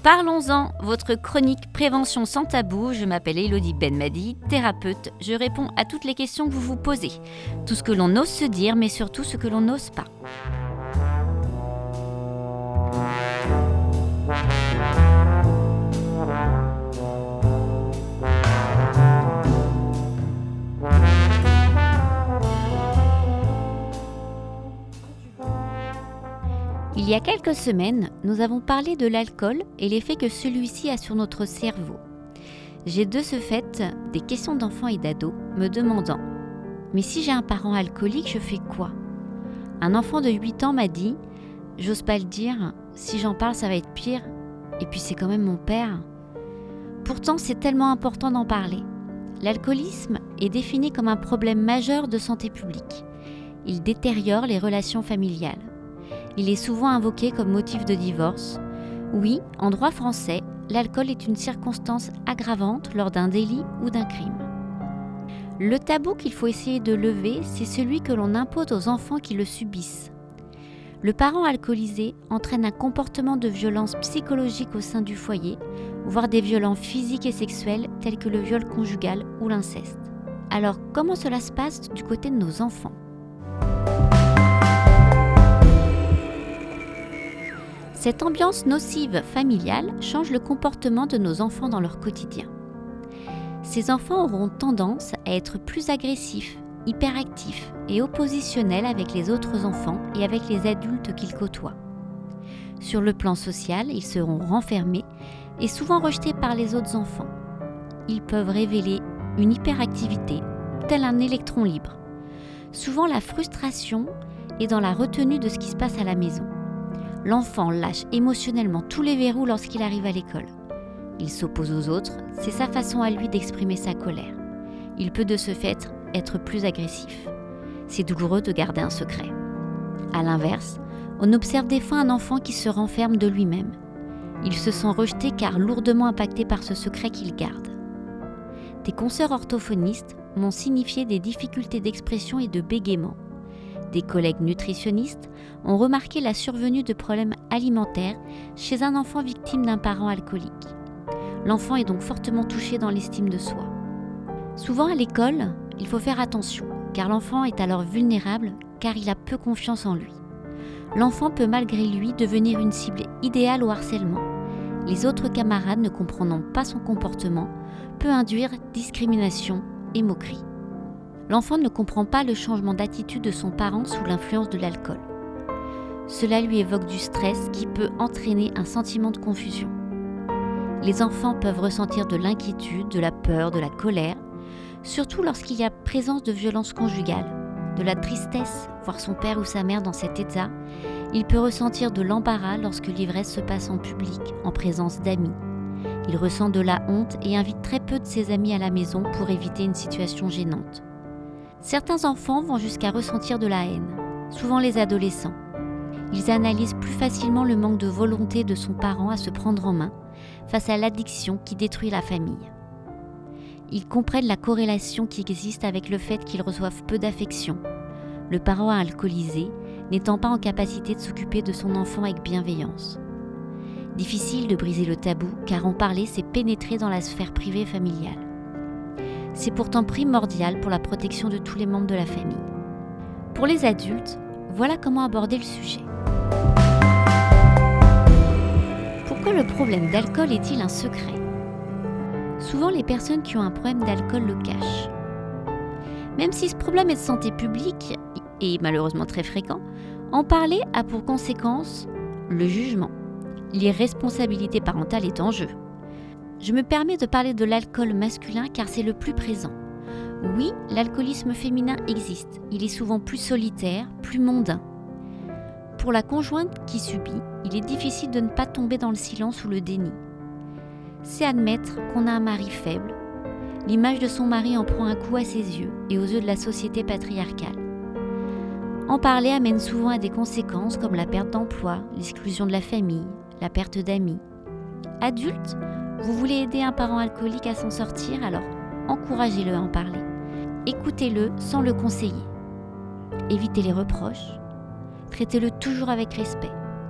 Parlons-en, votre chronique Prévention sans tabou. Je m'appelle Elodie Benmadi, thérapeute. Je réponds à toutes les questions que vous vous posez. Tout ce que l'on ose se dire, mais surtout ce que l'on n'ose pas. Il y a quelques semaines, nous avons parlé de l'alcool et l'effet que celui-ci a sur notre cerveau. J'ai de ce fait des questions d'enfants et d'ados me demandant « Mais si j'ai un parent alcoolique, je fais quoi ?» Un enfant de 8 ans m'a dit « J'ose pas le dire, si j'en parle ça va être pire, et puis c'est quand même mon père. » Pourtant, c'est tellement important d'en parler. L'alcoolisme est défini comme un problème majeur de santé publique. Il détériore les relations familiales. Il est souvent invoqué comme motif de divorce. Oui, en droit français, l'alcool est une circonstance aggravante lors d'un délit ou d'un crime. Le tabou qu'il faut essayer de lever, c'est celui que l'on impose aux enfants qui le subissent. Le parent alcoolisé entraîne un comportement de violence psychologique au sein du foyer, voire des violences physiques et sexuelles tels que le viol conjugal ou l'inceste. Alors, comment cela se passe du côté de nos enfants ? Cette ambiance nocive familiale change le comportement de nos enfants dans leur quotidien. Ces enfants auront tendance à être plus agressifs, hyperactifs et oppositionnels avec les autres enfants et avec les adultes qu'ils côtoient. Sur le plan social, ils seront renfermés et souvent rejetés par les autres enfants. Ils peuvent révéler une hyperactivité, tel un électron libre. Souvent, la frustration est dans la retenue de ce qui se passe à la maison. L'enfant lâche émotionnellement tous les verrous lorsqu'il arrive à l'école. Il s'oppose aux autres, c'est sa façon à lui d'exprimer sa colère. Il peut de ce fait être plus agressif. C'est douloureux de garder un secret. À l'inverse, on observe des fois un enfant qui se renferme de lui-même. Il se sent rejeté car lourdement impacté par ce secret qu'il garde. Des consoeurs orthophonistes m'ont signifié des difficultés d'expression et de bégaiement. Des collègues nutritionnistes ont remarqué la survenue de problèmes alimentaires chez un enfant victime d'un parent alcoolique. L'enfant est donc fortement touché dans l'estime de soi. Souvent à l'école, il faut faire attention, car l'enfant est alors vulnérable car il a peu confiance en lui. L'enfant peut malgré lui devenir une cible idéale au harcèlement. Les autres camarades ne comprenant pas son comportement peut induire discrimination et moquerie. L'enfant ne comprend pas le changement d'attitude de son parent sous l'influence de l'alcool. Cela lui évoque du stress qui peut entraîner un sentiment de confusion. Les enfants peuvent ressentir de l'inquiétude, de la peur, de la colère, surtout lorsqu'il y a présence de violences conjugales, de la tristesse, voir son père ou sa mère dans cet état. Il peut ressentir de l'embarras lorsque l'ivresse se passe en public, en présence d'amis. Il ressent de la honte et invite très peu de ses amis à la maison pour éviter une situation gênante. Certains enfants vont jusqu'à ressentir de la haine, souvent les adolescents. Ils analysent plus facilement le manque de volonté de son parent à se prendre en main face à l'addiction qui détruit la famille. Ils comprennent la corrélation qui existe avec le fait qu'ils reçoivent peu d'affection, le parent alcoolisé n'étant pas en capacité de s'occuper de son enfant avec bienveillance. Difficile de briser le tabou car en parler, c'est pénétrer dans la sphère privée familiale. C'est pourtant primordial pour la protection de tous les membres de la famille. Pour les adultes, voilà comment aborder le sujet. Pourquoi le problème d'alcool est-il un secret ? Souvent, les personnes qui ont un problème d'alcool le cachent. Même si ce problème est de santé publique et malheureusement très fréquent, en parler a pour conséquence le jugement. L'irresponsabilité parentale est en jeu. Je me permets de parler de l'alcool masculin car c'est le plus présent. Oui, l'alcoolisme féminin existe. Il est souvent plus solitaire, plus mondain. Pour la conjointe qui subit, il est difficile de ne pas tomber dans le silence ou le déni. C'est admettre qu'on a un mari faible. L'image de son mari en prend un coup à ses yeux et aux yeux de la société patriarcale. En parler amène souvent à des conséquences comme la perte d'emploi, l'exclusion de la famille, la perte d'amis. Adulte, vous voulez aider un parent alcoolique à s'en sortir, alors encouragez-le à en parler. Écoutez-le sans le conseiller. Évitez les reproches. Traitez-le toujours avec respect.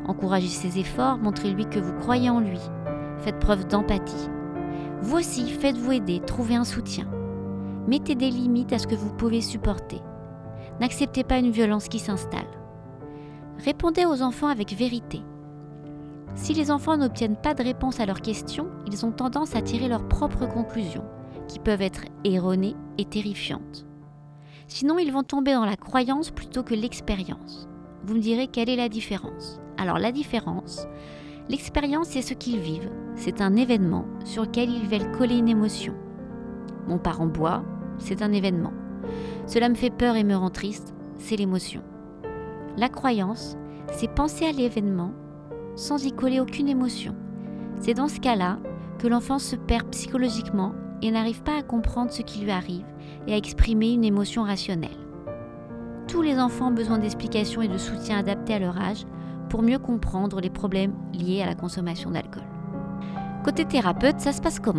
Encouragez ses efforts, montrez-lui que vous croyez en lui. Faites preuve d'empathie. Vous aussi, faites-vous aider, trouvez un soutien. Mettez des limites à ce que vous pouvez supporter. N'acceptez pas une violence qui s'installe. Répondez aux enfants avec vérité. Si les enfants n'obtiennent pas de réponse à leurs questions, ils ont tendance à tirer leurs propres conclusions, qui peuvent être erronées et terrifiantes. Sinon, ils vont tomber dans la croyance plutôt que l'expérience. Vous me direz quelle est la différence ? Alors la différence, l'expérience c'est ce qu'ils vivent, c'est un événement sur lequel ils veulent coller une émotion. Mon parent boit, c'est un événement. Cela me fait peur et me rend triste, c'est l'émotion. La croyance, c'est penser à l'événement sans y coller aucune émotion. C'est dans ce cas-là que l'enfant se perd psychologiquement et n'arrive pas à comprendre ce qui lui arrive et à exprimer une émotion rationnelle. Tous les enfants ont besoin d'explications et de soutien adaptés à leur âge pour mieux comprendre les problèmes liés à la consommation d'alcool. Côté thérapeute, ça se passe comment ?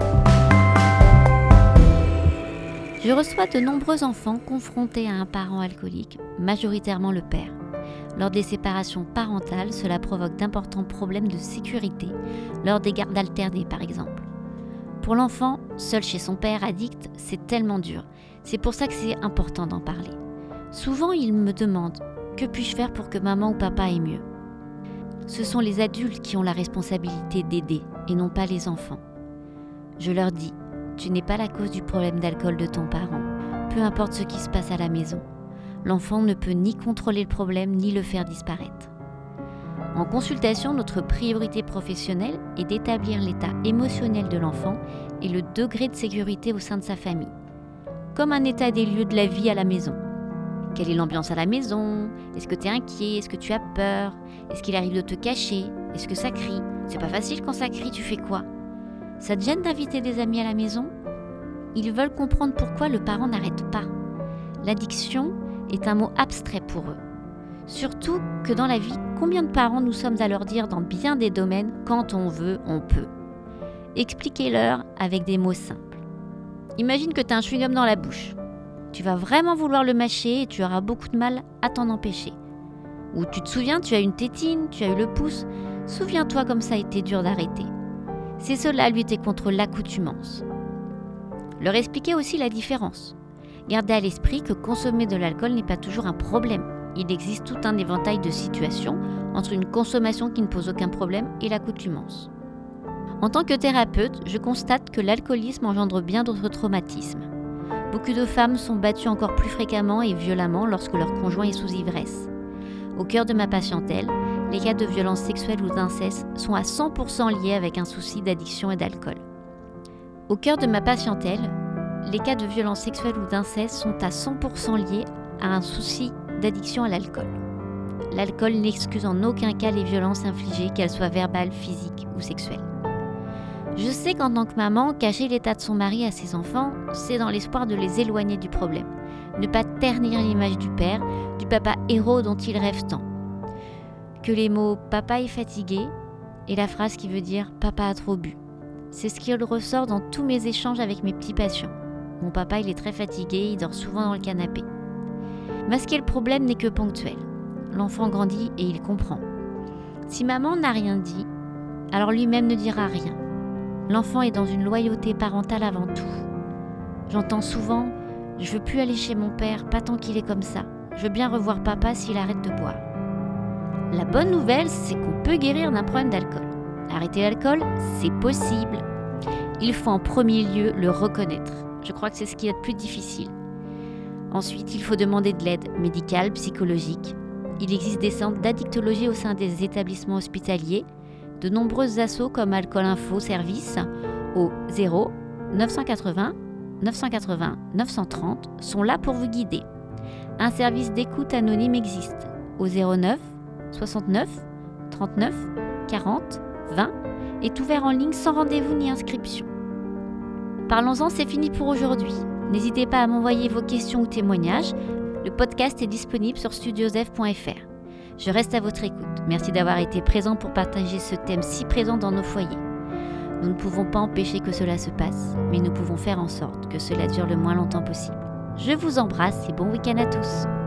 Je reçois de nombreux enfants confrontés à un parent alcoolique, majoritairement le père. Lors des séparations parentales, cela provoque d'importants problèmes de sécurité, lors des gardes alternés par exemple. Pour l'enfant, seul chez son père addict, c'est tellement dur. C'est pour ça que c'est important d'en parler. Souvent, il me demande « Que puis-je faire pour que maman ou papa aille mieux ?» Ce sont les adultes qui ont la responsabilité d'aider et non pas les enfants. Je leur dis « Tu n'es pas la cause du problème d'alcool de ton parent, peu importe ce qui se passe à la maison. L'enfant ne peut ni contrôler le problème ni le faire disparaître. » En consultation, notre priorité professionnelle est d'établir l'état émotionnel de l'enfant et le degré de sécurité au sein de sa famille, comme un état des lieux de la vie à la maison. Quelle est l'ambiance à la maison ? Est-ce que tu es inquiet ? Est-ce que tu as peur ? Est-ce qu'il arrive de te cacher ? Est-ce que ça crie ? C'est pas facile quand ça crie, tu fais quoi ? Ça te gêne d'inviter des amis à la maison ? Ils veulent comprendre pourquoi le parent n'arrête pas. L'addiction est un mot abstrait pour eux. Surtout que dans la vie, combien de parents nous sommes à leur dire dans bien des domaines, quand on veut, on peut. Expliquez-leur avec des mots simples. Imagine que tu as un chewing-gum dans la bouche. Tu vas vraiment vouloir le mâcher et tu auras beaucoup de mal à t'en empêcher. Ou tu te souviens, tu as une tétine, tu as eu le pouce. Souviens-toi comme ça a été dur d'arrêter. C'est cela lutter contre l'accoutumance. Leur expliquer aussi la différence. Gardez à l'esprit que consommer de l'alcool n'est pas toujours un problème. Il existe tout un éventail de situations entre une consommation qui ne pose aucun problème et l'accoutumance. En tant que thérapeute, je constate que l'alcoolisme engendre bien d'autres traumatismes. Beaucoup de femmes sont battues encore plus fréquemment et violemment lorsque leur conjoint est sous ivresse. Au cœur de ma patientèle, les cas de violences sexuelles ou d'inceste sont à 100% liés avec un souci d'addiction et d'alcool. Au cœur de ma patientèle, les cas de violences sexuelles ou d'inceste sont à 100% liés à un souci d'addiction à l'alcool. L'alcool n'excuse en aucun cas les violences infligées, qu'elles soient verbales, physiques ou sexuelles. Je sais qu'en tant que maman, cacher l'état de son mari à ses enfants, c'est dans l'espoir de les éloigner du problème. Ne pas ternir l'image du père, du papa héros dont ils rêvent tant. Que les mots « papa est fatigué » et la phrase qui veut dire « papa a trop bu ». C'est ce qui ressort dans tous mes échanges avec mes petits patients. Mon papa, il est très fatigué, il dort souvent dans le canapé. Masquer le problème n'est que ponctuel. L'enfant grandit et il comprend. Si maman n'a rien dit, alors lui-même ne dira rien. L'enfant est dans une loyauté parentale avant tout. J'entends souvent « Je veux plus aller chez mon père, pas tant qu'il est comme ça. Je veux bien revoir papa s'il arrête de boire. » La bonne nouvelle, c'est qu'on peut guérir d'un problème d'alcool. Arrêter l'alcool, c'est possible. Il faut en premier lieu le reconnaître. Je crois que c'est ce qui est le plus difficile. Ensuite, il faut demander de l'aide médicale, psychologique. Il existe des centres d'addictologie au sein des établissements hospitaliers. De nombreuses assos comme Alcool Info Service au 0 980 980 930 sont là pour vous guider. Un service d'écoute anonyme existe au 09 69 39 40 20 est ouvert en ligne sans rendez-vous ni inscription. Parlons-en, c'est fini pour aujourd'hui. N'hésitez pas à m'envoyer vos questions ou témoignages. Le podcast est disponible sur studiosef.fr. Je reste à votre écoute. Merci d'avoir été présent pour partager ce thème si présent dans nos foyers. Nous ne pouvons pas empêcher que cela se passe, mais nous pouvons faire en sorte que cela dure le moins longtemps possible. Je vous embrasse et bon week-end à tous.